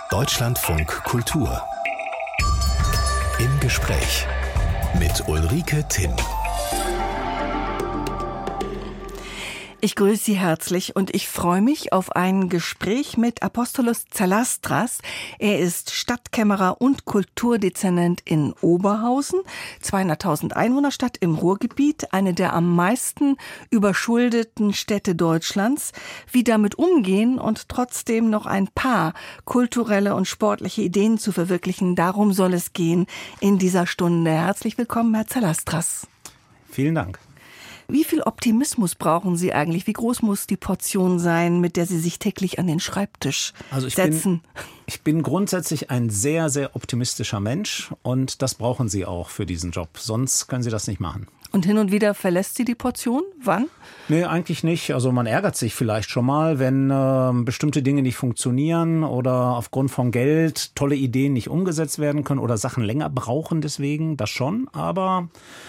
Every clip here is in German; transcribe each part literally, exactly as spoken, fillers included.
Deutschlandfunk Kultur. Im Gespräch mit Ulrike Timm. Ich grüße Sie herzlich und ich freue mich auf ein Gespräch mit Apostolos Tsalastras. Er ist Stadtkämmerer und Kulturdezernent in Oberhausen, zweihunderttausend Einwohnerstadt im Ruhrgebiet, eine der am meisten überschuldeten Städte Deutschlands. Wie damit umgehen und trotzdem noch ein paar kulturelle und sportliche Ideen zu verwirklichen, darum soll es gehen in dieser Stunde. Herzlich willkommen, Herr Tsalastras. Vielen Dank. Wie viel Optimismus brauchen Sie eigentlich? Wie groß muss die Portion sein, mit der Sie sich täglich an den Schreibtisch also ich setzen? Bin, ich bin grundsätzlich ein sehr, sehr optimistischer Mensch und das brauchen Sie auch für diesen Job. Sonst können Sie das nicht machen. Und hin und wieder verlässt Sie die Portion? Wann? Nee, eigentlich nicht. Also man ärgert sich vielleicht schon mal, wenn äh, bestimmte Dinge nicht funktionieren oder aufgrund von Geld tolle Ideen nicht umgesetzt werden können oder Sachen länger brauchen deswegen. Das schon, aber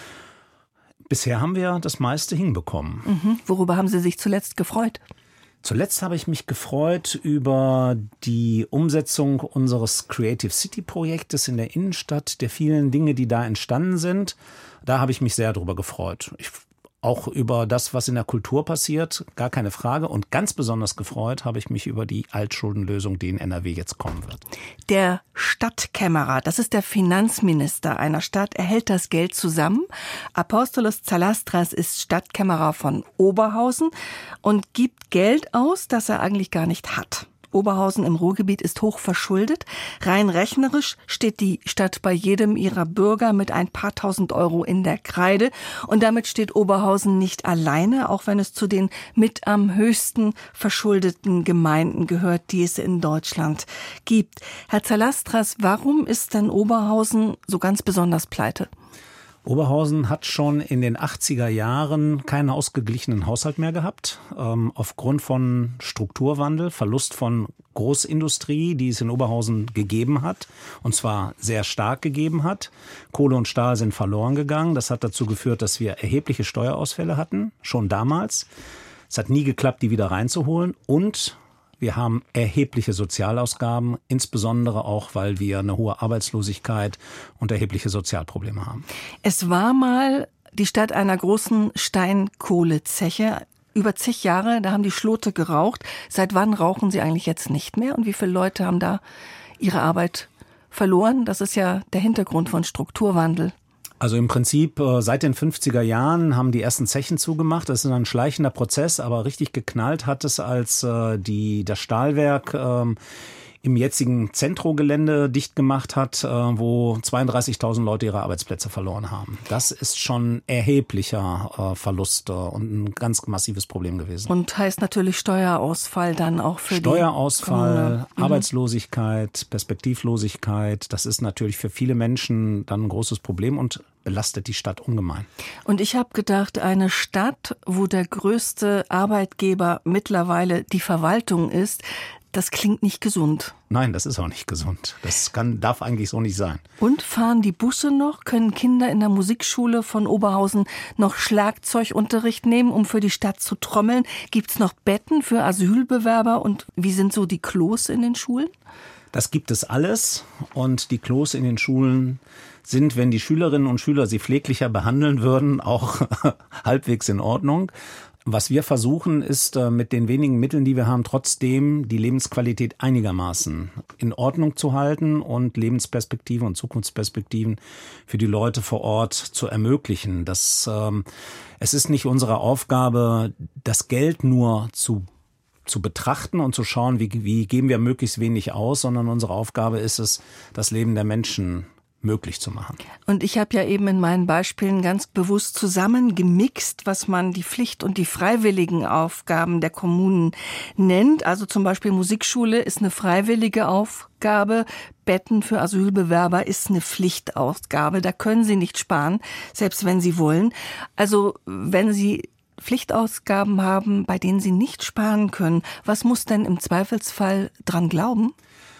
bisher haben wir das meiste hinbekommen. Mhm. Worüber haben Sie sich zuletzt gefreut? Zuletzt habe ich mich gefreut über die Umsetzung unseres Creative City Projektes in der Innenstadt, der vielen Dinge, die da entstanden sind. Da habe ich mich sehr drüber gefreut. Ich Auch über das, was in der Kultur passiert, gar keine Frage. Und ganz besonders gefreut habe ich mich über die Altschuldenlösung, die in N R W jetzt kommen wird. Der Stadtkämmerer, das ist der Finanzminister einer Stadt, er hält das Geld zusammen. Apostolos Tsalastras ist Stadtkämmerer von Oberhausen und gibt Geld aus, das er eigentlich gar nicht hat. Oberhausen im Ruhrgebiet ist hoch verschuldet. Rein rechnerisch steht die Stadt bei jedem ihrer Bürger mit ein paar tausend Euro in der Kreide. Und damit steht Oberhausen nicht alleine, auch wenn es zu den mit am höchsten verschuldeten Gemeinden gehört, die es in Deutschland gibt. Herr Tsalastras, warum ist denn Oberhausen so ganz besonders pleite? Oberhausen hat schon in den achtziger Jahren keinen ausgeglichenen Haushalt mehr gehabt, ähm, aufgrund von Strukturwandel, Verlust von Großindustrie, die es in Oberhausen gegeben hat, und zwar sehr stark gegeben hat. Kohle und Stahl sind verloren gegangen. Das hat dazu geführt, dass wir erhebliche Steuerausfälle hatten, schon damals. Es hat nie geklappt, die wieder reinzuholen, und wir haben erhebliche Sozialausgaben, insbesondere auch, weil wir eine hohe Arbeitslosigkeit und erhebliche Sozialprobleme haben. Es war mal die Stadt einer großen Steinkohlezeche. Über zig Jahre, da haben die Schlote geraucht. Seit wann rauchen sie eigentlich jetzt nicht mehr? Und wie viele Leute haben da ihre Arbeit verloren? Das ist ja der Hintergrund von Strukturwandel. Also im Prinzip äh, seit den fünfziger Jahren haben die ersten Zechen zugemacht. Das ist ein schleichender Prozess, aber richtig geknallt hat es, als äh, die das Stahlwerk äh, im jetzigen Zentrogelände dicht gemacht hat, äh, wo zweiunddreißigtausend Leute ihre Arbeitsplätze verloren haben. Das ist schon erheblicher äh, Verlust äh, und ein ganz massives Problem gewesen. Und heißt natürlich Steuerausfall dann auch für Steuerausfall, die Kommune. Arbeitslosigkeit, Perspektivlosigkeit. Das ist natürlich für viele Menschen dann ein großes Problem und belastet die Stadt ungemein. Und ich habe gedacht, eine Stadt, wo der größte Arbeitgeber mittlerweile die Verwaltung ist, das klingt nicht gesund. Nein, das ist auch nicht gesund. Das kann, darf eigentlich so nicht sein. Und fahren die Busse noch? Können Kinder in der Musikschule von Oberhausen noch Schlagzeugunterricht nehmen, um für die Stadt zu trommeln? Gibt's noch Betten für Asylbewerber? Und wie sind so die Klos in den Schulen? Das gibt es alles. Und die Klos in den Schulen sind, wenn die Schülerinnen und Schüler sie pfleglicher behandeln würden, auch halbwegs in Ordnung. Was wir versuchen, ist mit den wenigen Mitteln, die wir haben, trotzdem die Lebensqualität einigermaßen in Ordnung zu halten und Lebensperspektiven und Zukunftsperspektiven für die Leute vor Ort zu ermöglichen. Das, ähm, es ist nicht unsere Aufgabe, das Geld nur zu zu betrachten und zu schauen, wie, wie geben wir möglichst wenig aus, sondern unsere Aufgabe ist es, das Leben der Menschen möglich zu machen. Und ich habe ja eben in meinen Beispielen ganz bewusst zusammengemixt, was man die Pflicht- und die freiwilligen Aufgaben der Kommunen nennt. Also zum Beispiel Musikschule ist eine freiwillige Aufgabe, Betten für Asylbewerber ist eine Pflichtausgabe. Da können Sie nicht sparen, selbst wenn Sie wollen. Also wenn Sie Pflichtausgaben haben, bei denen Sie nicht sparen können, was muss denn im Zweifelsfall dran glauben?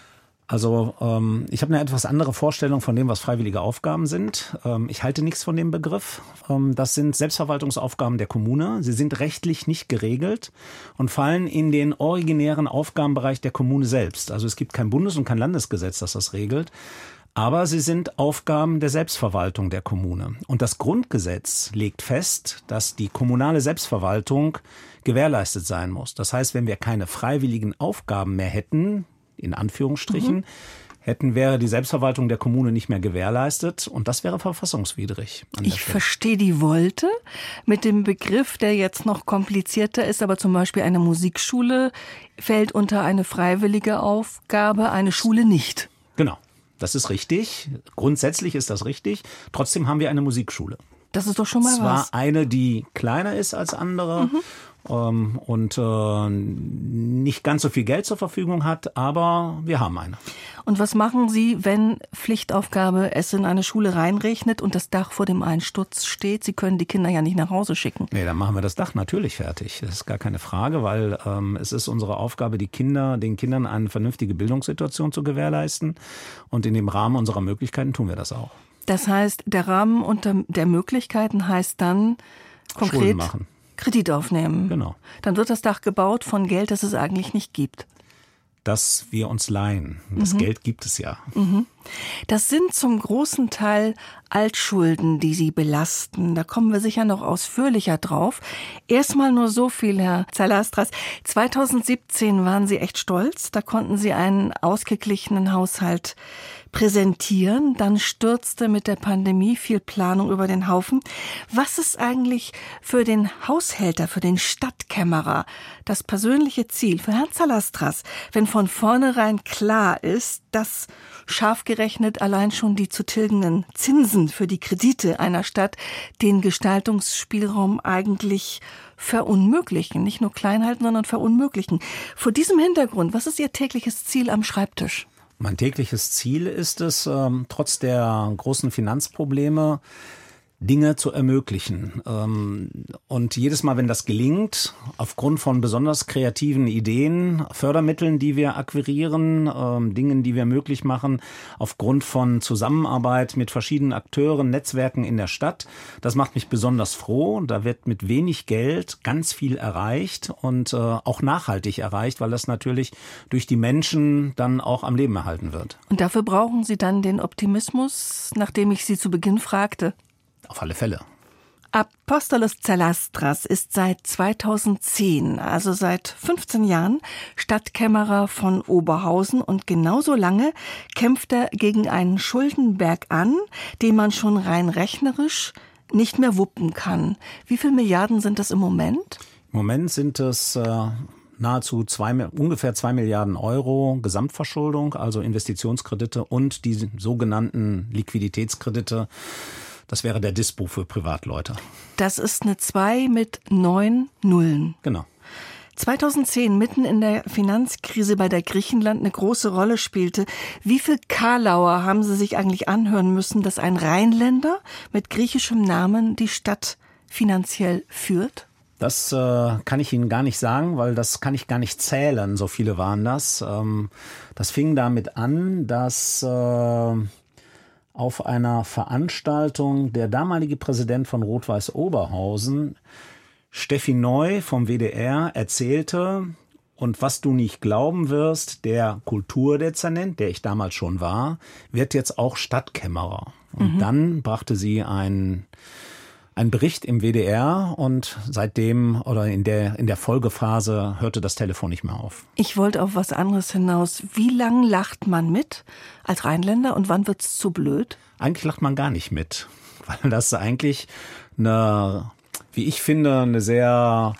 Also ähm, ich habe eine etwas andere Vorstellung von dem, was freiwillige Aufgaben sind. Ähm, ich halte nichts von dem Begriff. Ähm, das sind Selbstverwaltungsaufgaben der Kommune. Sie sind rechtlich nicht geregelt und fallen in den originären Aufgabenbereich der Kommune selbst. Also es gibt kein Bundes- und kein Landesgesetz, das das regelt. Aber sie sind Aufgaben der Selbstverwaltung der Kommune. Und das Grundgesetz legt fest, dass die kommunale Selbstverwaltung gewährleistet sein muss. Das heißt, wenn wir keine freiwilligen Aufgaben mehr hätten, in Anführungsstrichen, mhm. hätten, wäre die Selbstverwaltung der Kommune nicht mehr gewährleistet und das wäre verfassungswidrig. Ich verstehe die Wolte mit dem Begriff, der jetzt noch komplizierter ist, aber zum Beispiel eine Musikschule fällt unter eine freiwillige Aufgabe, eine Schule nicht. Genau, das ist richtig. Grundsätzlich ist das richtig. Trotzdem haben wir eine Musikschule. Das ist doch schon mal Zwar was. Zwar eine, die kleiner ist als andere, mhm. und äh, nicht ganz so viel Geld zur Verfügung hat, aber wir haben eine. Und was machen Sie, wenn Pflichtaufgabe es in eine Schule reinregnet und das Dach vor dem Einsturz steht? Sie können die Kinder ja nicht nach Hause schicken. Nee, dann machen wir das Dach natürlich fertig. Das ist gar keine Frage, weil ähm, es ist unsere Aufgabe, die Kinder, den Kindern eine vernünftige Bildungssituation zu gewährleisten. Und in dem Rahmen unserer Möglichkeiten tun wir das auch. Das heißt, der Rahmen unter der Möglichkeiten heißt dann konkret Schulden machen. Kredit aufnehmen. Genau. Dann wird das Dach gebaut von Geld, das es eigentlich nicht gibt. Dass wir uns leihen. Das mhm. Geld gibt es ja. Mhm. Das sind zum großen Teil Altschulden, die Sie belasten. Da kommen wir sicher noch ausführlicher drauf. Erstmal nur so viel, Herr Zalastras. zweitausendsiebzehn waren Sie echt stolz. Da konnten Sie einen ausgeglichenen Haushalt präsentieren. Dann stürzte mit der Pandemie viel Planung über den Haufen. Was ist eigentlich für den Haushälter, für den Stadtkämmerer das persönliche Ziel für Herrn Zalastras, wenn von vornherein klar ist, dass scharf gerechnet allein schon die zu tilgenden Zinsen für die Kredite einer Stadt den Gestaltungsspielraum eigentlich verunmöglichen, nicht nur klein halten, sondern verunmöglichen. Vor diesem Hintergrund, was ist Ihr tägliches Ziel am Schreibtisch? Mein tägliches Ziel ist es, ähm, trotz der großen Finanzprobleme Dinge zu ermöglichen. Ähm, und jedes Mal, wenn das gelingt, aufgrund von besonders kreativen Ideen, Fördermitteln, die wir akquirieren, ähm, Dingen, die wir möglich machen, aufgrund von Zusammenarbeit mit verschiedenen Akteuren, Netzwerken in der Stadt, das macht mich besonders froh. Da wird mit wenig Geld ganz viel erreicht und äh, auch nachhaltig erreicht, weil das natürlich durch die Menschen dann auch am Leben erhalten wird. Und dafür brauchen Sie dann den Optimismus, nachdem ich Sie zu Beginn fragte? Auf alle Fälle. Apostolos Zalastras ist seit zweitausendzehn, also seit fünfzehn Jahren, Stadtkämmerer von Oberhausen und genauso lange kämpft er gegen einen Schuldenberg an, den man schon rein rechnerisch nicht mehr wuppen kann. Wie viele Milliarden sind das im Moment? Im Moment sind es äh, nahezu zwei, ungefähr zwei Milliarden Euro Gesamtverschuldung, also Investitionskredite und die sogenannten Liquiditätskredite. Das wäre der Dispo für Privatleute. Das ist eine zwei mit neun Nullen. Genau. zweitausendzehn, mitten in der Finanzkrise, bei der Griechenland eine große Rolle spielte. Wie viel Karlauer haben Sie sich eigentlich anhören müssen, dass ein Rheinländer mit griechischem Namen die Stadt finanziell führt? Das äh, kann ich Ihnen gar nicht sagen, weil das kann ich gar nicht zählen. So viele waren das. Ähm, das fing damit an, dass Äh, auf einer Veranstaltung der damalige Präsident von Rot-Weiß Oberhausen, Steffi Neu vom W D R, erzählte, und was du nicht glauben wirst, der Kulturdezernent, der ich damals schon war, wird jetzt auch Stadtkämmerer. Und mhm. dann brachte sie ein Ein Bericht im W D R und seitdem oder in der, in der Folgephase hörte das Telefon nicht mehr auf. Ich wollte auf was anderes hinaus. Wie lang lacht man mit als Rheinländer und wann wird's zu blöd? Eigentlich lacht man gar nicht mit, weil das eigentlich eine, wie ich finde, eine sehr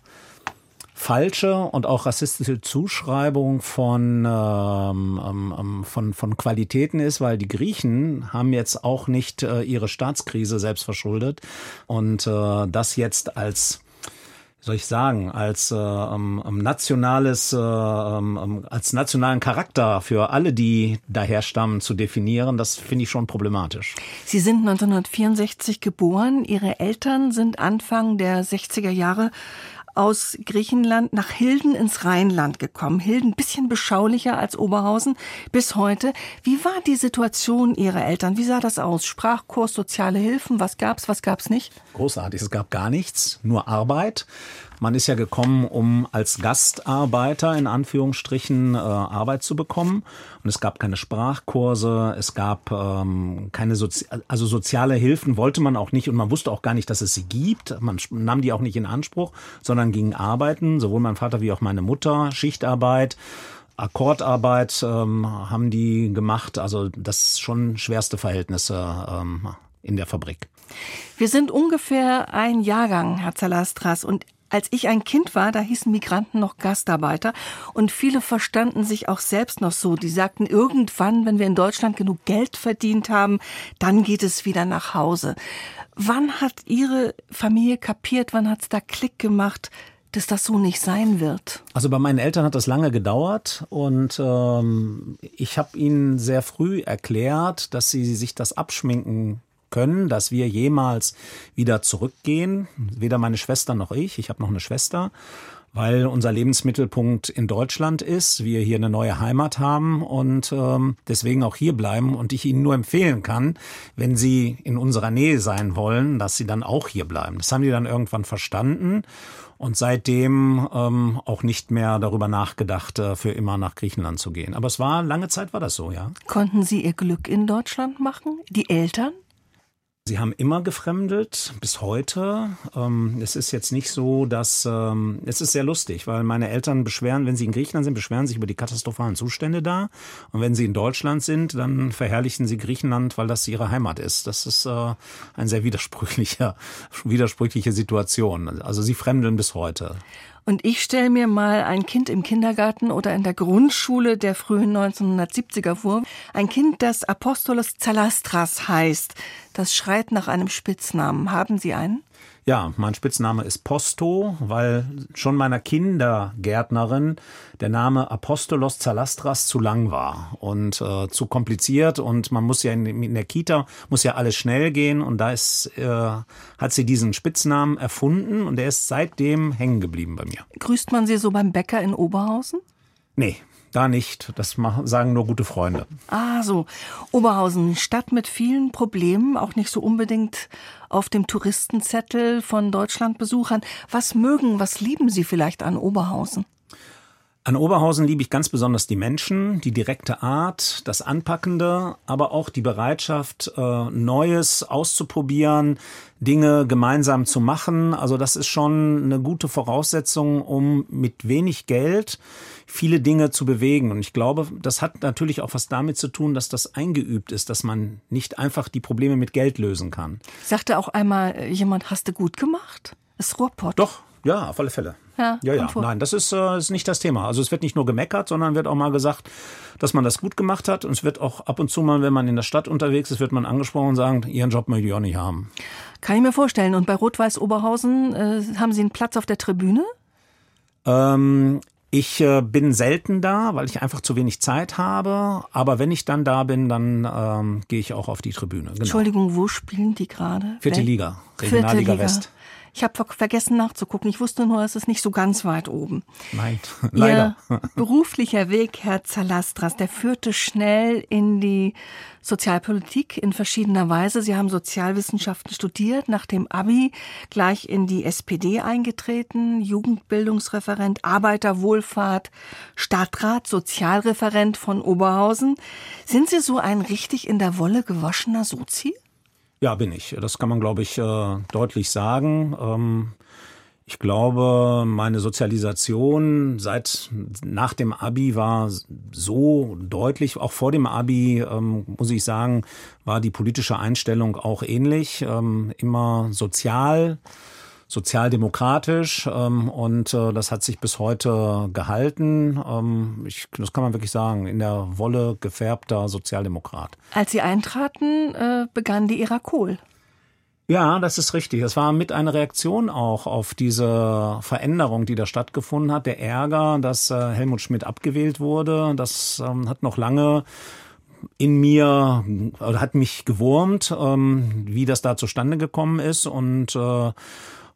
falsche und auch rassistische Zuschreibung von, ähm, ähm, von, von Qualitäten ist, weil die Griechen haben jetzt auch nicht äh, ihre Staatskrise selbst verschuldet und äh, das jetzt als, wie soll ich sagen, als äh, ähm, nationales, äh, ähm, als nationalen Charakter für alle, die daher stammen, zu definieren, das finde ich schon problematisch. Sie sind neunzehnhundertvierundsechzig geboren, Ihre Eltern sind Anfang der sechziger Jahre aus Griechenland nach Hilden ins Rheinland gekommen. Hilden ein bisschen beschaulicher als Oberhausen bis heute. Wie war die Situation Ihrer Eltern? Wie sah das aus? Sprachkurs, soziale Hilfen, was gab's, was gab's nicht? Großartig, es gab gar nichts, nur Arbeit. Man ist ja gekommen, um als Gastarbeiter in Anführungsstrichen äh, Arbeit zu bekommen. Und es gab keine Sprachkurse, es gab ähm, keine Sozi- also soziale Hilfen wollte man auch nicht und man wusste auch gar nicht, dass es sie gibt. Man nahm die auch nicht in Anspruch, sondern ging arbeiten. Sowohl mein Vater wie auch meine Mutter, Schichtarbeit. Akkordarbeit ähm, haben die gemacht. Also das ist schon schwerste Verhältnisse ähm, in der Fabrik. Wir sind ungefähr ein Jahrgang, Herr Zalastras, und als ich ein Kind war, da hießen Migranten noch Gastarbeiter und viele verstanden sich auch selbst noch so. Die sagten, irgendwann, wenn wir in Deutschland genug Geld verdient haben, dann geht es wieder nach Hause. Wann hat Ihre Familie kapiert, wann hat es da Klick gemacht, dass das so nicht sein wird? Also bei meinen Eltern hat das lange gedauert und ähm, ich habe ihnen sehr früh erklärt, dass sie sich das abschminken können, dass wir jemals wieder zurückgehen. Weder meine Schwester noch ich. Ich habe noch eine Schwester, weil unser Lebensmittelpunkt in Deutschland ist. Wir hier eine neue Heimat haben und ähm, deswegen auch hier bleiben. Und ich Ihnen nur empfehlen kann, wenn Sie in unserer Nähe sein wollen, dass Sie dann auch hier bleiben. Das haben die dann irgendwann verstanden und seitdem ähm, auch nicht mehr darüber nachgedacht, äh, für immer nach Griechenland zu gehen. Aber es war, lange Zeit war das so, ja. Konnten Sie Ihr Glück in Deutschland machen? Die Eltern? Sie haben immer gefremdelt, bis heute. Ähm, es ist jetzt nicht so, dass, ähm, es ist sehr lustig, weil meine Eltern beschweren, wenn sie in Griechenland sind, beschweren sich über die katastrophalen Zustände da. Und wenn sie in Deutschland sind, dann verherrlichen sie Griechenland, weil das ihre Heimat ist. Das ist äh, eine sehr widersprüchliche, widersprüchliche Situation. Also sie fremdeln bis heute. Und ich stelle mir mal ein Kind im Kindergarten oder in der Grundschule der frühen neunzehnhundertsiebziger vor. Ein Kind, das Apostolos Zalastras heißt. Das schreit nach einem Spitznamen. Haben Sie einen? Ja, mein Spitzname ist Posto, weil schon meiner Kindergärtnerin der Name Apostolos Zalastras zu lang war und äh, zu kompliziert und man muss ja in, in der Kita muss ja alles schnell gehen und da ist äh, hat sie diesen Spitznamen erfunden und der ist seitdem hängen geblieben bei mir. Grüßt man Sie so beim Bäcker in Oberhausen? Nee. Da nicht. Das sagen nur gute Freunde. Ah, so. Oberhausen, Stadt mit vielen Problemen, auch nicht so unbedingt auf dem Touristenzettel von Deutschlandbesuchern. Was mögen, was lieben Sie vielleicht an Oberhausen? An Oberhausen liebe ich ganz besonders die Menschen, die direkte Art, das Anpackende, aber auch die Bereitschaft, Neues auszuprobieren, Dinge gemeinsam zu machen. Also das ist schon eine gute Voraussetzung, um mit wenig Geld viele Dinge zu bewegen. Und ich glaube, das hat natürlich auch was damit zu tun, dass das eingeübt ist, dass man nicht einfach die Probleme mit Geld lösen kann. Sagte auch einmal jemand, hast du gut gemacht? Das Ruhrpott. Doch, ja, auf alle Fälle. Ja, ja, ja. Nein, das ist, äh, ist nicht das Thema. Also es wird nicht nur gemeckert, sondern wird auch mal gesagt, dass man das gut gemacht hat. Und es wird auch ab und zu mal, wenn man in der Stadt unterwegs ist, wird man angesprochen und sagen, Ihren Job möchte ich auch nicht haben. Kann ich mir vorstellen. Und bei Rot-Weiß Oberhausen äh, haben Sie einen Platz auf der Tribüne? Ähm, ich äh, bin selten da, weil ich einfach zu wenig Zeit habe. Aber wenn ich dann da bin, dann ähm, gehe ich auch auf die Tribüne. Genau. Entschuldigung, wo spielen die gerade? Vierte Wel- Liga, Regionalliga Vierte Liga. West. Ich habe vergessen nachzugucken. Ich wusste nur, es ist nicht so ganz weit oben. Nein, leider. Ihr beruflicher Weg, Herr Zalastras, der führte schnell in die Sozialpolitik in verschiedener Weise. Sie haben Sozialwissenschaften studiert, nach dem Abi gleich in die S P D eingetreten, Jugendbildungsreferent, Arbeiterwohlfahrt, Stadtrat, Sozialreferent von Oberhausen. Sind Sie so ein richtig in der Wolle gewaschener Sozi? Ja, bin ich. Das kann man, glaube ich, deutlich sagen. Ich glaube, meine Sozialisation seit nach dem Abi war so deutlich. Auch vor dem Abi, muss ich sagen, war die politische Einstellung auch ähnlich. Immer sozial, sozialdemokratisch ähm, und äh, das hat sich bis heute gehalten. Ähm, ich, das kann man wirklich sagen, in der Wolle gefärbter Sozialdemokrat. Als Sie eintraten, äh, begann die Ära Kohl. Ja, das ist richtig. Das war mit einer Reaktion auch auf diese Veränderung, die da stattgefunden hat. Der Ärger, dass äh, Helmut Schmidt abgewählt wurde, das ähm, hat noch lange in mir, oder hat mich gewurmt, ähm, wie das da zustande gekommen ist und äh,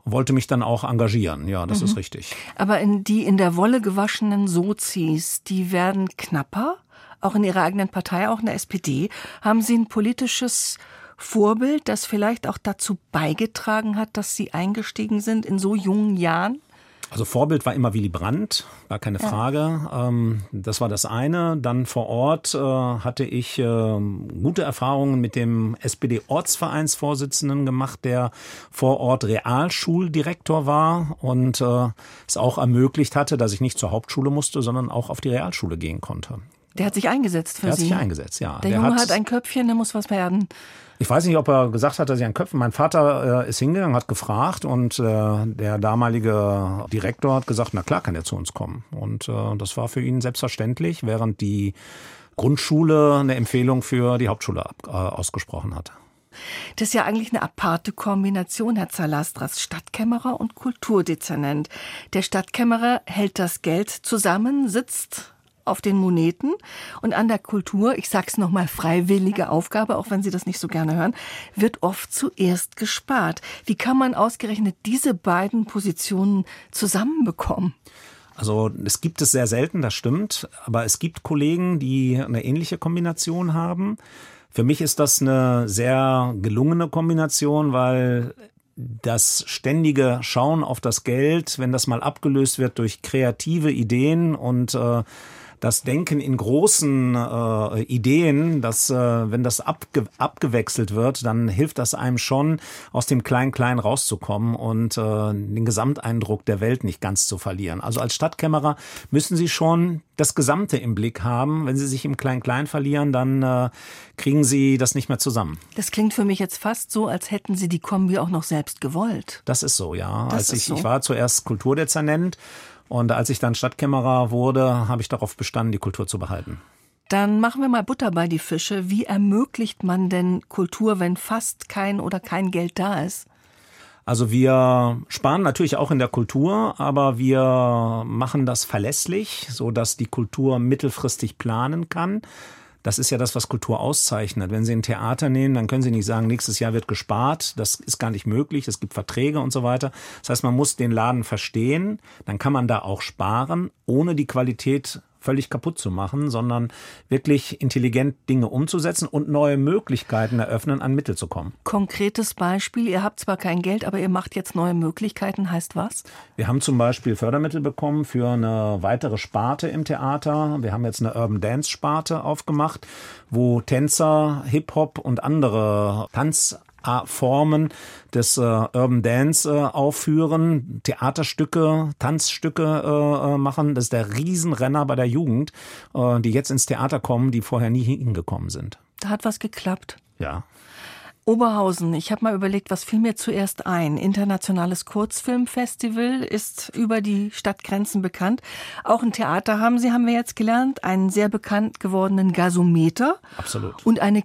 wollte mich dann auch engagieren. Ja, das mhm. ist richtig. Aber in die in der Wolle gewaschenen Sozis, die werden knapper, auch in Ihrer eigenen Partei, auch in der S P D. Haben Sie ein politisches Vorbild, das vielleicht auch dazu beigetragen hat, dass Sie eingestiegen sind in so jungen Jahren? Also Vorbild war immer Willy Brandt, gar keine Frage. Ja. Das war das eine. Dann vor Ort hatte ich gute Erfahrungen mit dem S P D-Ortsvereinsvorsitzenden gemacht, der vor Ort Realschuldirektor war und es auch ermöglicht hatte, dass ich nicht zur Hauptschule musste, sondern auch auf die Realschule gehen konnte. Der hat sich eingesetzt für der Sie? Der hat sich eingesetzt, ja. Der, der Junge hat, hat ein Köpfchen, der muss was werden. Ich weiß nicht, ob er gesagt hat, dass er ein Köpfchen... Mein Vater äh, ist hingegangen, hat gefragt und äh, der damalige Direktor hat gesagt, na klar kann er zu uns kommen. Und äh, das war für ihn selbstverständlich, während die Grundschule eine Empfehlung für die Hauptschule ab, äh, ausgesprochen hatte. Das ist ja eigentlich eine aparte Kombination, Herr Zalastras, Stadtkämmerer und Kulturdezernent. Der Stadtkämmerer hält das Geld zusammen, sitzt auf den Moneten und an der Kultur, ich sag's nochmal, freiwillige Aufgabe, auch wenn Sie das nicht so gerne hören, wird oft zuerst gespart. Wie kann man ausgerechnet diese beiden Positionen zusammenbekommen? Also es gibt es sehr selten, das stimmt, aber es gibt Kollegen, die eine ähnliche Kombination haben. Für mich ist das eine sehr gelungene Kombination, weil das ständige Schauen auf das Geld, wenn das mal abgelöst wird durch kreative Ideen und äh, das Denken in großen äh, Ideen, dass äh, wenn das abge- abgewechselt wird, dann hilft das einem schon, aus dem Klein-Klein rauszukommen und äh, den Gesamteindruck der Welt nicht ganz zu verlieren. Also als Stadtkämmerer müssen Sie schon das Gesamte im Blick haben. Wenn Sie sich im Klein-Klein verlieren, dann äh, kriegen Sie das nicht mehr zusammen. Das klingt für mich jetzt fast so, als hätten Sie die Kombi auch noch selbst gewollt. Das ist so, ja. Das als ich, so. ich war zuerst Kulturdezernent. Und als ich dann Stadtkämmerer wurde, habe ich darauf bestanden, die Kultur zu behalten. Dann machen wir mal Butter bei die Fische. Wie ermöglicht man denn Kultur, wenn fast kein oder kein Geld da ist? Also wir sparen natürlich auch in der Kultur, aber wir machen das verlässlich, sodass die Kultur mittelfristig planen kann. Das ist ja das, was Kultur auszeichnet. Wenn Sie ein Theater nehmen, dann können Sie nicht sagen, nächstes Jahr wird gespart. Das ist gar nicht möglich. Es gibt Verträge und so weiter. Das heißt, man muss den Laden verstehen. Dann kann man da auch sparen, ohne die Qualität völlig kaputt zu machen, sondern wirklich intelligent Dinge umzusetzen und neue Möglichkeiten eröffnen, an Mittel zu kommen. Konkretes Beispiel, ihr habt zwar kein Geld, aber ihr macht jetzt neue Möglichkeiten, heißt was? Wir haben zum Beispiel Fördermittel bekommen für eine weitere Sparte im Theater. Wir haben jetzt eine Urban Dance Sparte aufgemacht, wo Tänzer, Hip-Hop und andere Tanz Formen des äh, Urban Dance äh, aufführen, Theaterstücke, Tanzstücke äh, machen. Das ist der Riesenrenner bei der Jugend, äh, die jetzt ins Theater kommen, die vorher nie hingekommen sind. Da hat was geklappt. Ja. Oberhausen, ich habe mal überlegt, was fiel mir zuerst ein? Internationales Kurzfilmfestival ist über die Stadtgrenzen bekannt. Auch ein Theater haben Sie, haben wir jetzt gelernt, einen sehr bekannt gewordenen Gasometer. Absolut. Und eine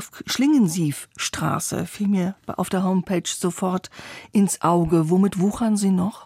Christoph-Schlingensief-Straße fiel mir auf der Homepage sofort ins Auge. Womit wuchern Sie noch?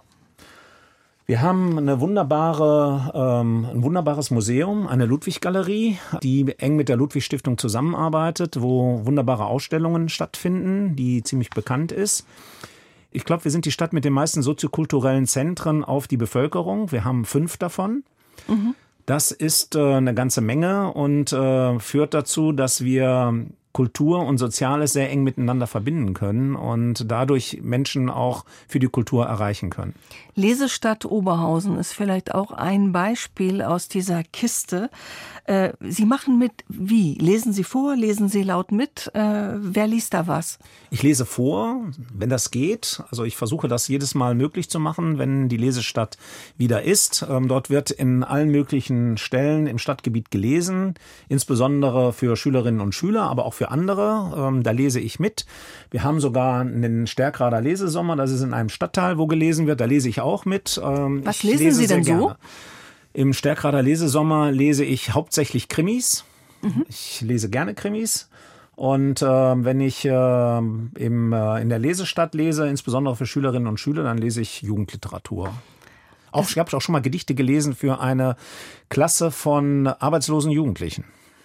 Wir haben eine wunderbare, ähm, ein wunderbares Museum, eine Ludwig-Galerie, die eng mit der Ludwig-Stiftung zusammenarbeitet, wo wunderbare Ausstellungen stattfinden, die ziemlich bekannt ist. Ich glaube, wir sind die Stadt mit den meisten soziokulturellen Zentren auf die Bevölkerung. Wir haben fünf davon. Mhm. Das ist äh, eine ganze Menge und äh, führt dazu, dass wir Kultur und Soziales sehr eng miteinander verbinden können und dadurch Menschen auch für die Kultur erreichen können. Lesestadt Oberhausen ist vielleicht auch ein Beispiel aus dieser Kiste. Äh, Sie machen mit wie? Lesen Sie vor? Lesen Sie laut mit? Äh, wer liest da was? Ich lese vor, wenn das geht. Also ich versuche das jedes Mal möglich zu machen, wenn die Lesestadt wieder ist. Ähm, dort wird in allen möglichen Stellen im Stadtgebiet gelesen, insbesondere für Schülerinnen und Schüler, aber auch für andere. Ähm, da lese ich mit. Wir haben sogar einen Stärkrader Lesesommer, das ist in einem Stadtteil, wo gelesen wird. Da lese ich auch mit. Ähm, Was lesen lese Sie denn so? Im Stärkrader Lesesommer lese ich hauptsächlich Krimis. Mhm. Ich lese gerne Krimis. Und äh, wenn ich äh, im, äh, in der Lesestadt lese, insbesondere für Schülerinnen und Schüler, dann lese ich Jugendliteratur. Auch, ich habe auch schon mal Gedichte gelesen für eine Klasse von arbeitslosen Jugendlichen.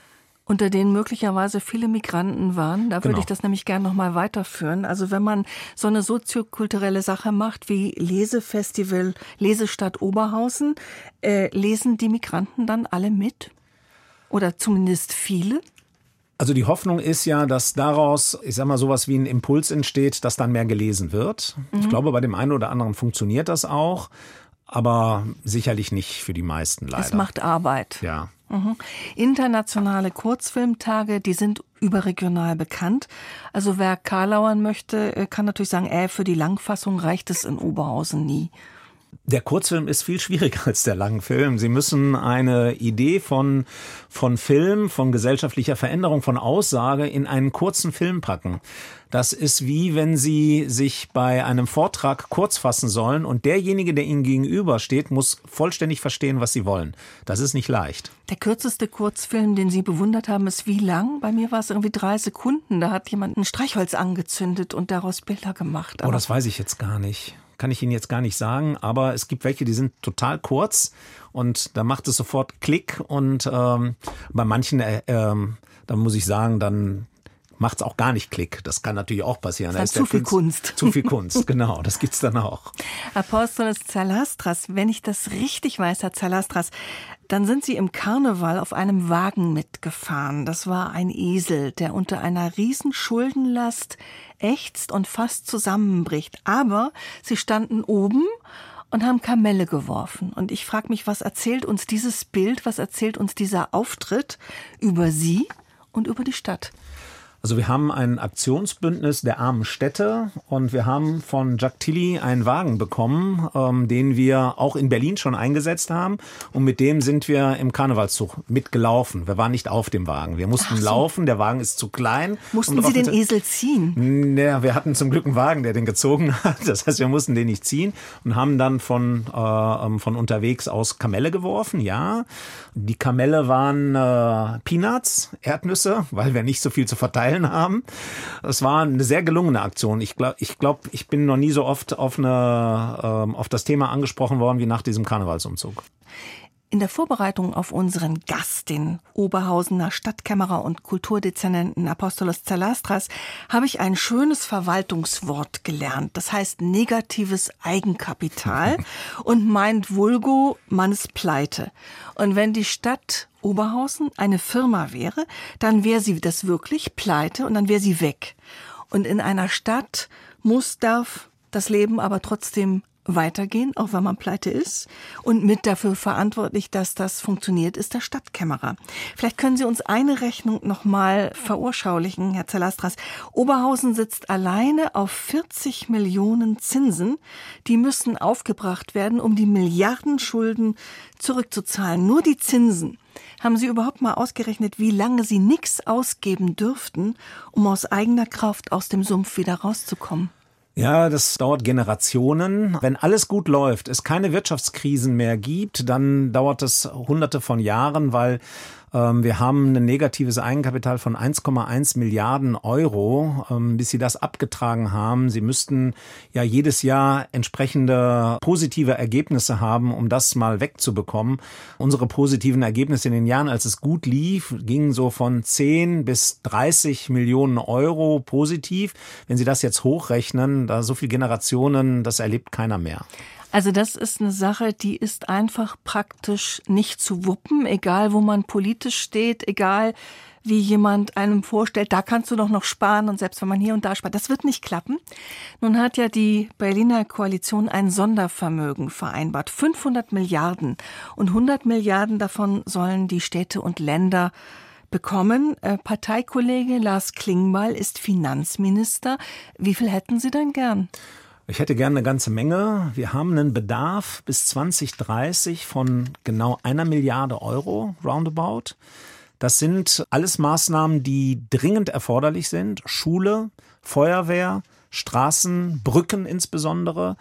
unter denen möglicherweise viele Migranten waren. Da würde Genau. ich das nämlich gerne noch mal weiterführen. Also wenn man so eine soziokulturelle Sache macht wie Lesefestival, Lesestadt Oberhausen, äh, lesen die Migranten dann alle mit? Oder zumindest viele? Also die Hoffnung ist ja, dass daraus, ich sag mal, sowas wie ein Impuls entsteht, dass dann mehr gelesen wird. Mhm. Ich glaube, bei dem einen oder anderen funktioniert das auch, aber sicherlich nicht für die meisten leider. Es macht Arbeit. Ja. Mhm. Internationale Kurzfilmtage, die sind überregional bekannt. Also wer karlauern möchte, kann natürlich sagen, äh, für die Langfassung reicht es in Oberhausen nie. Der Kurzfilm ist viel schwieriger als der Langfilm. Sie müssen eine Idee von, von Film, von gesellschaftlicher Veränderung, von Aussage in einen kurzen Film packen. Das ist wie, wenn Sie sich bei einem Vortrag kurz fassen sollen und derjenige, der Ihnen gegenübersteht, muss vollständig verstehen, was Sie wollen. Das ist nicht leicht. Der kürzeste Kurzfilm, den Sie bewundert haben, ist wie lang? Bei mir war es irgendwie drei Sekunden. Da hat jemand ein Streichholz angezündet und daraus Bilder gemacht. Aber oh, das weiß ich jetzt gar nicht. Kann ich Ihnen jetzt gar nicht sagen, aber es gibt welche, die sind total kurz und da macht es sofort Klick und ähm, bei manchen, äh, ähm, da muss ich sagen, dann macht es auch gar nicht Klick. Das kann natürlich auch passieren. Das ist da ist zu viel Kunst. Zu viel Kunst, genau. Das gibt's dann auch. Apostolos Tsalastras, wenn ich das richtig weiß, Herr Tsalastras, dann sind Sie im Karneval auf einem Wagen mitgefahren. Das war ein Esel, der unter einer riesen Schuldenlast ächzt und fast zusammenbricht. Aber Sie standen oben und haben Kamelle geworfen. Und ich frage mich, was erzählt uns dieses Bild, was erzählt uns dieser Auftritt über Sie und über die Stadt? Also wir haben ein Aktionsbündnis der armen Städte und wir haben von Jacques Tilly einen Wagen bekommen, ähm, den wir auch in Berlin schon eingesetzt haben und mit dem sind wir im Karnevalszug mitgelaufen. Wir waren nicht auf dem Wagen, wir mussten so. laufen, der Wagen ist zu klein. Mussten um Sie den Esel ziehen? Naja, wir hatten zum Glück einen Wagen, der den gezogen hat, das heißt, wir mussten den nicht ziehen und haben dann von, äh, von unterwegs aus Kamelle geworfen, ja. Die Kamelle waren äh, Peanuts, Erdnüsse, weil wir nicht so viel zu verteilen haben. Es war eine sehr gelungene Aktion. Ich glaube, ich, glaub, ich bin noch nie so oft auf, eine, ähm, auf das Thema angesprochen worden wie nach diesem Karnevalsumzug. In der Vorbereitung auf unseren Gast, den Oberhausener Stadtkämmerer und Kulturdezernenten Apostolos Tsalastras, habe ich ein schönes Verwaltungswort gelernt. Das heißt negatives Eigenkapital und meint vulgo, man ist pleite. Und wenn die Stadt Oberhausen eine Firma wäre, dann wäre sie das wirklich pleite und dann wäre sie weg. Und in einer Stadt muss, darf das Leben aber trotzdem weitergehen, auch wenn man pleite ist. Und mit dafür verantwortlich, dass das funktioniert, ist der Stadtkämmerer. Vielleicht können Sie uns eine Rechnung noch mal veranschaulichen, Herr Tsalastras. Oberhausen sitzt alleine auf vierzig Millionen Zinsen. Die müssen aufgebracht werden, um die Milliardenschulden zurückzuzahlen. Nur die Zinsen. Haben Sie überhaupt mal ausgerechnet, wie lange Sie nichts ausgeben dürften, um aus eigener Kraft aus dem Sumpf wieder rauszukommen? Ja, das dauert Generationen. Wenn alles gut läuft, es keine Wirtschaftskrisen mehr gibt, dann dauert es hunderte von Jahren, weil ähm, wir haben ein negatives Eigenkapital von eins Komma eins Milliarden Euro, ähm, bis Sie das abgetragen haben. Sie müssten ja jedes Jahr entsprechende positive Ergebnisse haben, um das mal wegzubekommen. Unsere positiven Ergebnisse in den Jahren, als es gut lief, gingen so von zehn bis dreißig Millionen Euro positiv. Wenn Sie das jetzt hochrechnen, da so viele Generationen, das erlebt keiner mehr. Also das ist eine Sache, die ist einfach praktisch nicht zu wuppen, egal wo man politisch steht, egal wie jemand einem vorstellt, da kannst du doch noch sparen und selbst wenn man hier und da spart, das wird nicht klappen. Nun hat ja die Berliner Koalition ein Sondervermögen vereinbart, fünfhundert Milliarden und hundert Milliarden davon sollen die Städte und Länder bekommen. Äh, Parteikollege Lars Klingbeil ist Finanzminister. Wie viel hätten Sie denn gern? Ich hätte gerne eine ganze Menge. Wir haben einen Bedarf bis zwanzig dreißig von genau einer Milliarde Euro, roundabout. Das sind alles Maßnahmen, die dringend erforderlich sind. Schule, Feuerwehr, Straßen, Brücken insbesondere.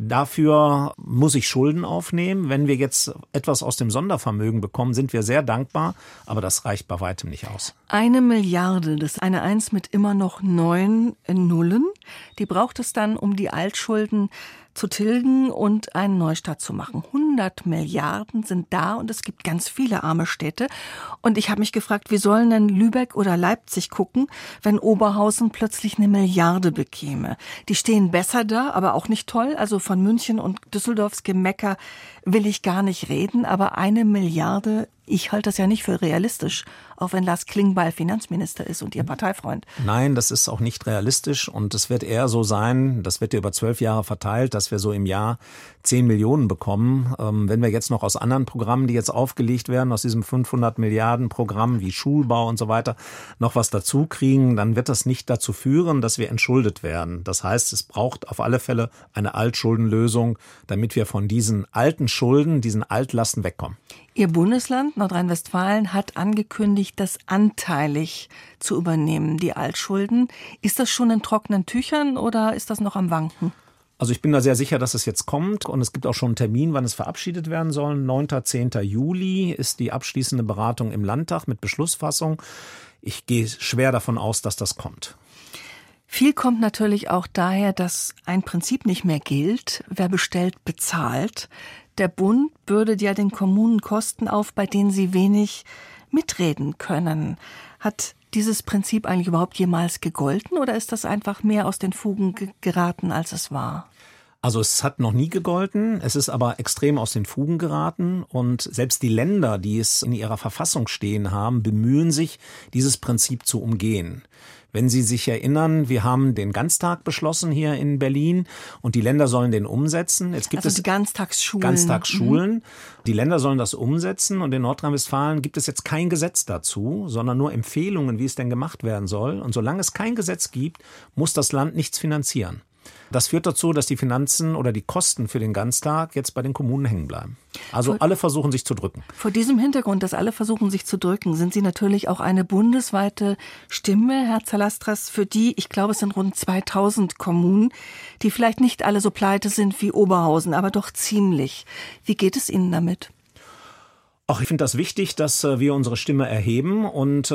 Dafür muss ich Schulden aufnehmen. Wenn wir jetzt etwas aus dem Sondervermögen bekommen, sind wir sehr dankbar. Aber das reicht bei weitem nicht aus. Eine Milliarde, das ist eine Eins mit immer noch neun Nullen. Die braucht es dann, um die Altschulden zu tilgen und einen Neustart zu machen. hundert Milliarden sind da und es gibt ganz viele arme Städte. Und ich habe mich gefragt, wie sollen denn Lübeck oder Leipzig gucken, wenn Oberhausen plötzlich eine Milliarde bekäme? Die stehen besser da, aber auch nicht toll. Also von München und Düsseldorfs Gemecker will ich gar nicht reden, aber eine Milliarde, ich halte das ja nicht für realistisch, auch wenn Lars Klingbeil Finanzminister ist und Ihr Parteifreund. Nein, das ist auch nicht realistisch und es wird eher so sein, das wird ja über zwölf Jahre verteilt, dass wir so im Jahr zehn Millionen bekommen. Ähm, wenn wir jetzt noch aus anderen Programmen, die jetzt aufgelegt werden, aus diesem fünfhundert Milliarden Programm wie Schulbau und so weiter, noch was dazu kriegen, dann wird das nicht dazu führen, dass wir entschuldet werden. Das heißt, es braucht auf alle Fälle eine Altschuldenlösung, damit wir von diesen alten Schulden, diesen Altlasten wegkommen. Ihr Bundesland, Nordrhein-Westfalen, hat angekündigt, das anteilig zu übernehmen, die Altschulden. Ist das schon in trockenen Tüchern oder ist das noch am Wanken? Also ich bin da sehr sicher, dass es jetzt kommt und es gibt auch schon einen Termin, wann es verabschiedet werden soll. neunter zehnter Juli ist die abschließende Beratung im Landtag mit Beschlussfassung. Ich gehe schwer davon aus, dass das kommt. Viel kommt natürlich auch daher, dass ein Prinzip nicht mehr gilt. Wer bestellt, bezahlt. Der Bund bürdet ja den Kommunen Kosten auf, bei denen sie wenig mitreden können. Hat dieses Prinzip eigentlich überhaupt jemals gegolten oder ist das einfach mehr aus den Fugen ge- geraten, als es war? Also es hat noch nie gegolten, es ist aber extrem aus den Fugen geraten und selbst die Länder, die es in ihrer Verfassung stehen haben, bemühen sich, dieses Prinzip zu umgehen. Wenn Sie sich erinnern, wir haben den Ganztag beschlossen hier in Berlin und die Länder sollen den umsetzen. Jetzt gibt also es die Ganztagsschulen. Ganztagsschulen. Mhm. Die Länder sollen das umsetzen und in Nordrhein-Westfalen gibt es jetzt kein Gesetz dazu, sondern nur Empfehlungen, wie es denn gemacht werden soll. Und solange es kein Gesetz gibt, muss das Land nichts finanzieren. Das führt dazu, dass die Finanzen oder die Kosten für den Ganztag jetzt bei den Kommunen hängen bleiben. Also vor, alle versuchen sich zu drücken. Vor diesem Hintergrund, dass alle versuchen sich zu drücken, sind Sie natürlich auch eine bundesweite Stimme, Herr Zalastras, für die, ich glaube, es sind rund zweitausend Kommunen, die vielleicht nicht alle so pleite sind wie Oberhausen, aber doch ziemlich. Wie geht es Ihnen damit? Ach, ich finde das wichtig, dass wir unsere Stimme erheben und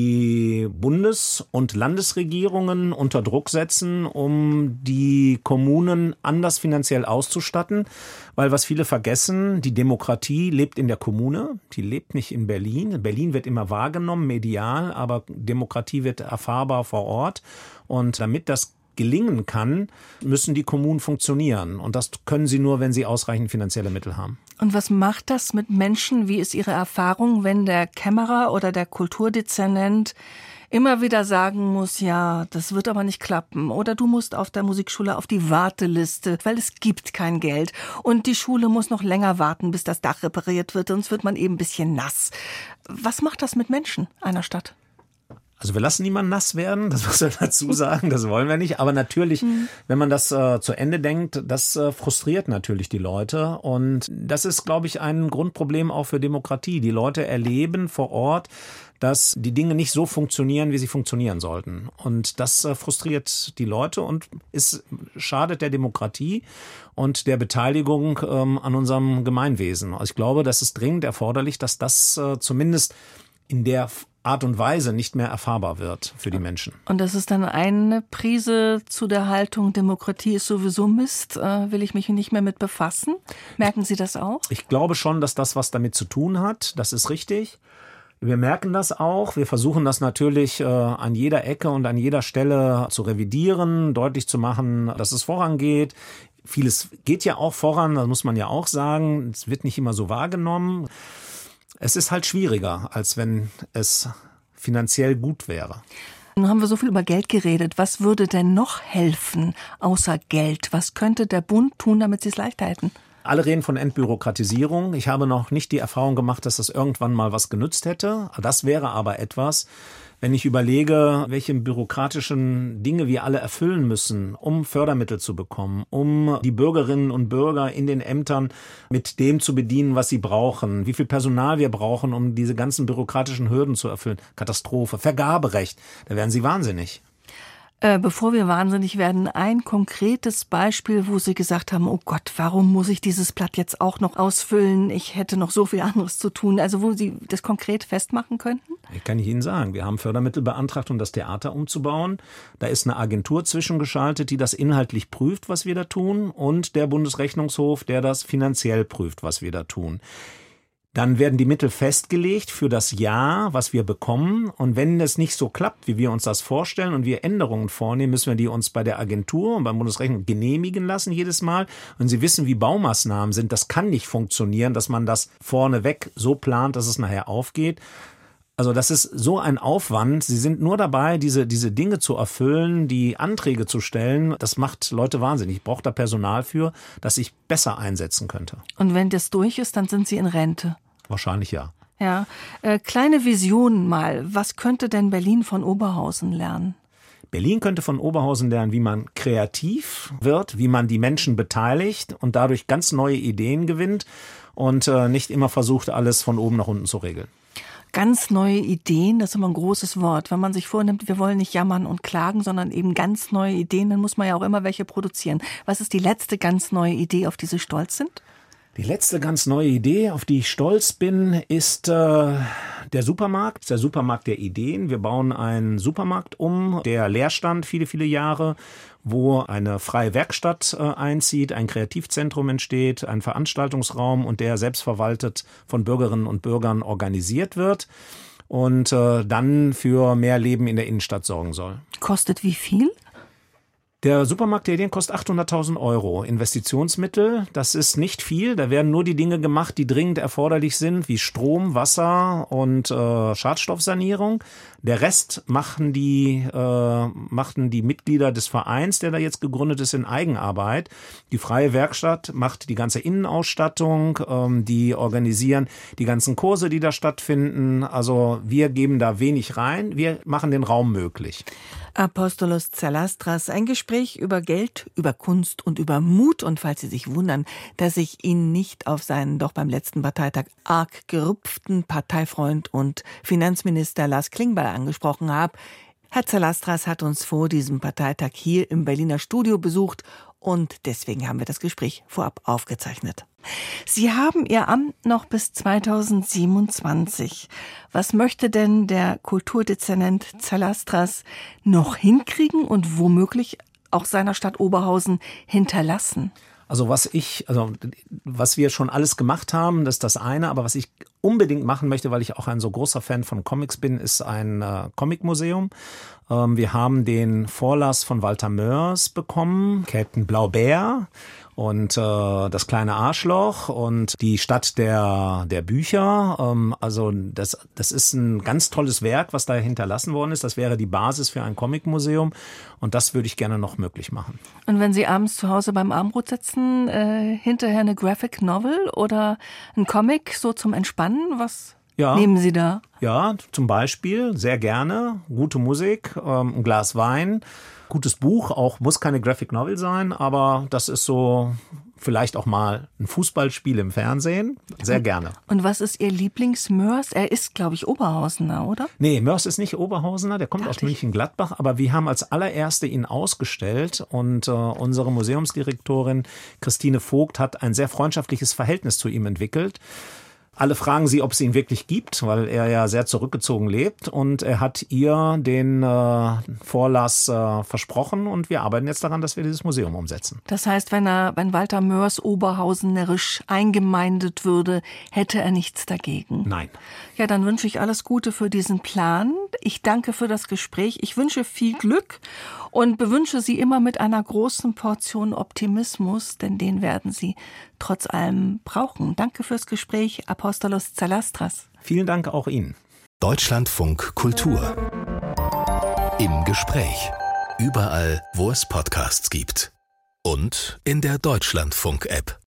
die Bundes- und Landesregierungen unter Druck setzen, um die Kommunen anders finanziell auszustatten. Weil was viele vergessen, die Demokratie lebt in der Kommune, die lebt nicht in Berlin. Berlin wird immer wahrgenommen, medial, aber Demokratie wird erfahrbar vor Ort. Und damit das gelingen kann, müssen die Kommunen funktionieren. Und das können sie nur, wenn sie ausreichend finanzielle Mittel haben. Und was macht das mit Menschen? Wie ist Ihre Erfahrung, wenn der Kämmerer oder der Kulturdezernent immer wieder sagen muss, ja, das wird aber nicht klappen. Oder du musst auf der Musikschule auf die Warteliste, weil es gibt kein Geld. Und die Schule muss noch länger warten, bis das Dach repariert wird, sonst wird man eben ein bisschen nass. Was macht das mit Menschen einer Stadt? Also wir lassen niemanden nass werden, das muss man dazu sagen, das wollen wir nicht. Aber natürlich, mhm. wenn man das äh, zu Ende denkt, das äh, frustriert natürlich die Leute. Und das ist, glaube ich, ein Grundproblem auch für Demokratie. Die Leute erleben vor Ort, dass die Dinge nicht so funktionieren, wie sie funktionieren sollten. Und das äh, frustriert die Leute und ist, schadet der Demokratie und der Beteiligung ähm, an unserem Gemeinwesen. Also ich glaube, das ist dringend erforderlich, dass das äh, zumindest in der Art und Weise nicht mehr erfahrbar wird für die Menschen. Und das ist dann eine Prise zu der Haltung, Demokratie ist sowieso Mist, äh, will ich mich nicht mehr mit befassen. Merken Sie das auch? Ich glaube schon, dass das was damit zu tun hat. Das ist richtig. Wir merken das auch. Wir versuchen das natürlich äh, an jeder Ecke und an jeder Stelle zu revidieren, deutlich zu machen, dass es vorangeht. Vieles geht ja auch voran, das muss man ja auch sagen. Es wird nicht immer so wahrgenommen. Es ist halt schwieriger, als wenn es finanziell gut wäre. Nun haben wir so viel über Geld geredet. Was würde denn noch helfen außer Geld? Was könnte der Bund tun, damit Sie es leichter hätten? Alle reden von Entbürokratisierung. Ich habe noch nicht die Erfahrung gemacht, dass das irgendwann mal was genützt hätte. Das wäre aber etwas, wenn ich überlege, welche bürokratischen Dinge wir alle erfüllen müssen, um Fördermittel zu bekommen, um die Bürgerinnen und Bürger in den Ämtern mit dem zu bedienen, was sie brauchen, wie viel Personal wir brauchen, um diese ganzen bürokratischen Hürden zu erfüllen. Katastrophe, Vergaberecht, da werden Sie wahnsinnig. Äh, bevor wir wahnsinnig werden, ein konkretes Beispiel, wo Sie gesagt haben, oh Gott, warum muss ich dieses Blatt jetzt auch noch ausfüllen? Ich hätte noch so viel anderes zu tun. Also wo Sie das konkret festmachen könnten? Ich kann ich Ihnen sagen, wir haben Fördermittel beantragt, um das Theater umzubauen. Da ist eine Agentur zwischengeschaltet, die das inhaltlich prüft, was wir da tun, und der Bundesrechnungshof, der das finanziell prüft, was wir da tun. Dann werden die Mittel festgelegt für das Jahr, was wir bekommen. Und wenn es nicht so klappt, wie wir uns das vorstellen und wir Änderungen vornehmen, müssen wir die uns bei der Agentur und beim Bundesrechnungshof genehmigen lassen jedes Mal. Und Sie wissen, wie Baumaßnahmen sind. Das kann nicht funktionieren, dass man das vorneweg so plant, dass es nachher aufgeht. Also das ist so ein Aufwand. Sie sind nur dabei, diese diese Dinge zu erfüllen, die Anträge zu stellen. Das macht Leute wahnsinnig. Ich brauche da Personal für, das ich besser einsetzen könnte. Und wenn das durch ist, dann sind Sie in Rente? Wahrscheinlich ja. Ja, äh, kleine Visionen mal. Was könnte denn Berlin von Oberhausen lernen? Berlin könnte von Oberhausen lernen, wie man kreativ wird, wie man die Menschen beteiligt und dadurch ganz neue Ideen gewinnt und äh, nicht immer versucht, alles von oben nach unten zu regeln. Ganz neue Ideen, das ist immer ein großes Wort. Wenn man sich vornimmt, wir wollen nicht jammern und klagen, sondern eben ganz neue Ideen, dann muss man ja auch immer welche produzieren. Was ist die letzte ganz neue Idee, auf die Sie stolz sind? Die letzte ganz neue Idee, auf die ich stolz bin, ist äh, der Supermarkt, der Supermarkt der Ideen. Wir bauen einen Supermarkt um, der leer stand viele, viele Jahre, wo eine freie Werkstatt äh, einzieht, ein Kreativzentrum entsteht, ein Veranstaltungsraum und der selbstverwaltet von Bürgerinnen und Bürgern organisiert wird und äh, dann für mehr Leben in der Innenstadt sorgen soll. Kostet wie viel? Der Supermarkt der Ideen kostet achthunderttausend Euro. Investitionsmittel, das ist nicht viel. Da werden nur die Dinge gemacht, die dringend erforderlich sind, wie Strom, Wasser und äh, Schadstoffsanierung. Der Rest machen die, äh, machten die Mitglieder des Vereins, der da jetzt gegründet ist, in Eigenarbeit. Die freie Werkstatt macht die ganze Innenausstattung, ähm, die organisieren die ganzen Kurse, die da stattfinden. Also wir geben da wenig rein, wir machen den Raum möglich. Apostolos Tsalastras, ein Gespräch über Geld, über Kunst und über Mut. Und falls Sie sich wundern, dass ich ihn nicht auf seinen doch beim letzten Parteitag arg gerüpften Parteifreund und Finanzminister Lars Klingbeil angesprochen habe, Herr Tsalastras hat uns vor diesem Parteitag hier im Berliner Studio besucht und deswegen haben wir das Gespräch vorab aufgezeichnet. Sie haben Ihr Amt noch bis zweitausendsiebenundzwanzig. Was möchte denn der Kulturdezernent Tsalastras noch hinkriegen und womöglich auch seiner Stadt Oberhausen hinterlassen? Also was ich, also was wir schon alles gemacht haben, das ist das eine, aber was ich unbedingt machen möchte, weil ich auch ein so großer Fan von Comics bin, ist ein äh, Comicmuseum. Ähm, wir haben den Vorlass von Walter Mörs bekommen, Captain Blaubär und äh, das kleine Arschloch und die Stadt der der Bücher. Ähm, also das das ist ein ganz tolles Werk, was da hinterlassen worden ist. Das wäre die Basis für ein Comicmuseum und das würde ich gerne noch möglich machen. Und wenn Sie abends zu Hause beim Abendbrot sitzen, äh, hinterher eine Graphic Novel oder ein Comic so zum Entspannen, was ja. nehmen Sie da? Ja, zum Beispiel sehr gerne gute Musik, ähm, ein Glas Wein. Gutes Buch, auch muss keine Graphic Novel sein, aber das ist so vielleicht auch mal ein Fußballspiel im Fernsehen. Sehr gerne. Und was ist Ihr Lieblings-Mörs? Er ist, glaube ich, Oberhausener, oder? Nee, Mörs ist nicht Oberhausener, der kommt aus München-Gladbach, aber wir haben als allererste ihn ausgestellt und äh, unsere Museumsdirektorin Christine Vogt hat ein sehr freundschaftliches Verhältnis zu ihm entwickelt. Alle fragen sie, ob es ihn wirklich gibt, weil er ja sehr zurückgezogen lebt. Und er hat ihr den äh, Vorlass äh, versprochen und wir arbeiten jetzt daran, dass wir dieses Museum umsetzen. Das heißt, wenn er, wenn Walter Mörs oberhausenerisch eingemeindet würde, hätte er nichts dagegen? Nein. Ja, dann wünsche ich alles Gute für diesen Plan. Ich danke für das Gespräch. Ich wünsche viel Glück und bewünsche Sie immer mit einer großen Portion Optimismus, denn den werden Sie trotz allem brauchen. Danke fürs Gespräch, Apostolos Tsalastras. Vielen Dank auch Ihnen. Deutschlandfunk Kultur. Im Gespräch. Überall, wo es Podcasts gibt. Und in der Deutschlandfunk-App.